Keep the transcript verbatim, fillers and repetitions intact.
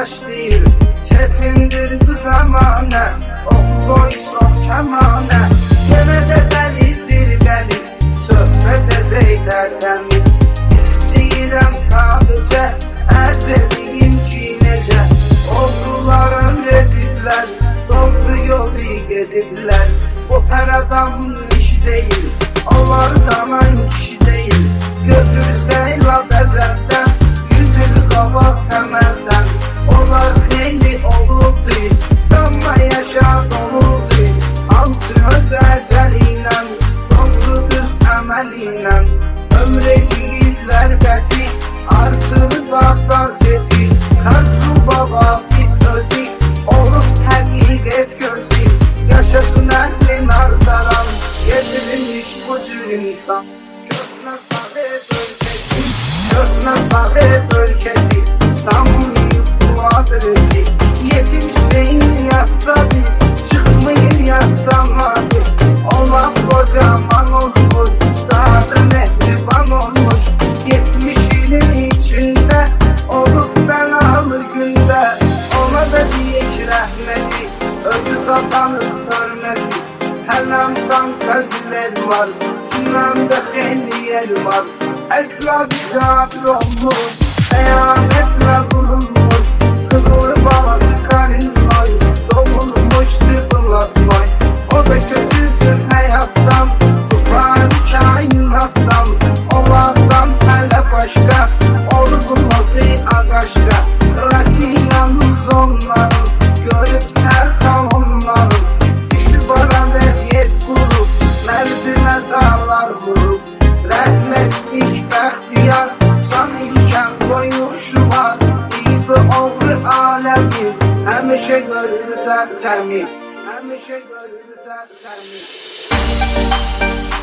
başlayır. Çetindir bu zamana, oku koysun kemana. Gene de dəlizdir dəliz, söhbət edək tərtəmiz. İstəyirəm sadəcə, ərz edeyim ki necə. Oğrular ömr ediblər, doğru yolu gediblər. Bu hər adamın işi deyil, onlar zaman kişi deyil. Götürsə ilə bəzərdən, yüz il qabaq təməldən. Onlar xeyli olubdur, sanma yaşad olubdur. Hamısı öz əcəli ilə, doğru düz əməli ilə. Ömr edirlər qəti, artırır vaxtlar geti. Karsu baba bir özü, olub həqiqət gözü. Yaşasın əhlin ardaran, getirilmiş bu cür insan. Köhnə Sovet ölkəsi, köhnə Sovet ölkəsi. Tanıyıb bu adresi, yetim Hüseyin yaddadır, çıxmayır yaddan vardı. Olmaq kocaman olmuş, sadə mehriban olmuş. Yetmiş ilin içində, olub bəlalı gündə. Ona da deyək rəhməti, özü qazanır hörməti. Hələmsan qəzilər var, sinəmdə xeyli yer var. Əsla bicadır olmuş, xəyanətlə vurulmuş. Sıvır balası karinmay, doğulmuşdur bulatmay. O da kötüdür həyatdan, tutan kainatdan. Onlardan hələ başqa, olur bunları ağaçqa. Rasiyanız onların, görüb hər xal onların. Düşüb ara vəziyyət qurub, mərdinə dağlar vurub. Rəhmətlik bəxtiyar, san ilkən qoyuşular. İyi oğru aləmi, həmişə görür dərtəmi. Həmişə görür dərtəmi.